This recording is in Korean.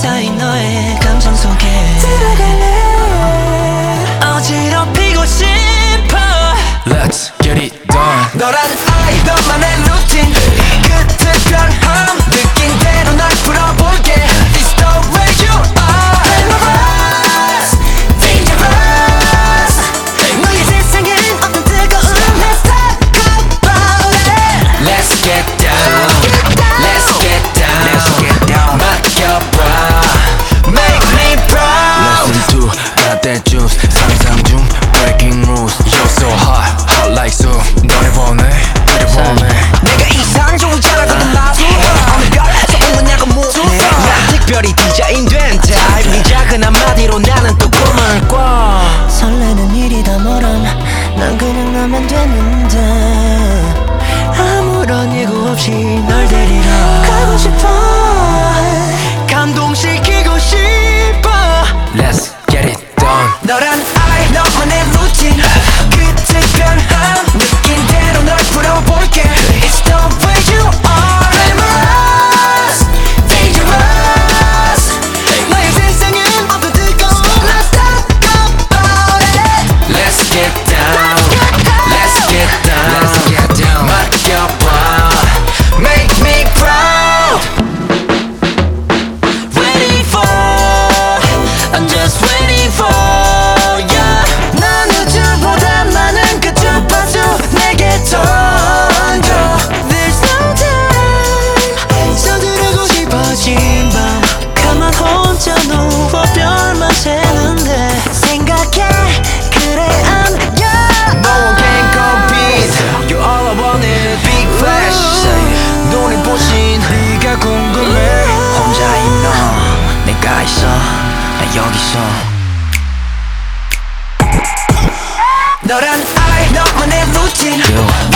쌓인 너의 감정 속에 들어갈래. 어지럽히고 싶어. Let's get it done. 너란 아이 너만의 루틴 끝에 변함 느낀 대로 날 풀어볼게. It's the way you are. Glamorous, dangerous. 너의 세상엔 어떤 뜨거운 Let's talk about it. Let's get down. Let's get down. Let's get down. 맡겨봐. Make me proud. Listen to got that juice. 상상 중 breaking rules. You're so hot, hot like so. 너를 보내, 그래 보내. 내가 이상 좋은 자라고는 마주 어느 별에서 온 거냐고 묻네. 난 특별히 디자인된 타입. 네 작은 한마디로 나는 또 꿈을 꿔. 설레는 일이 다 너란 난 그냥 나면 됐는데 아무런 예고 없이 널 데리러 가고 싶어. 감동시키고 싶어. Let's get it done. 너란 아이 너만의 루틴 끝에 변함 느낀 대로 널 풀어볼게. It's the way you are. Glamorous, dangerous. 너의 세상엔 어떤 뜨거운 Let's talk about it. Let's get down. Let's get down. Let's get down. 맡겨봐. Make me proud. Waiting for, I'm just waiting for ya. 난 우주보다 많은 그 주파수 내게 던져. There's no time. 서두르고 싶어진 밤 가만 혼자 누워 별만 새는데 생각해 그래 I'm young. No one can compete. You're all I wanted. Big flash. 눈이 부신 네가 궁금해. 혼자인 너 내가 있어 나 여기 있어. 너란 아이 너만의 루틴